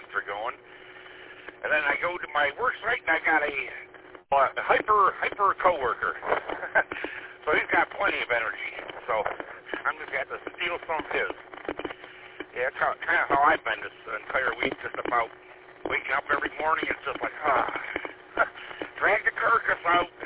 are going. And then I go to my work site, and I got a hyper coworker. So he's got plenty of energy. So I'm just going to have to steal some of his. Yeah, that's kind of how I've been this entire week, just about waking up every morning. It's just like, drag the carcass out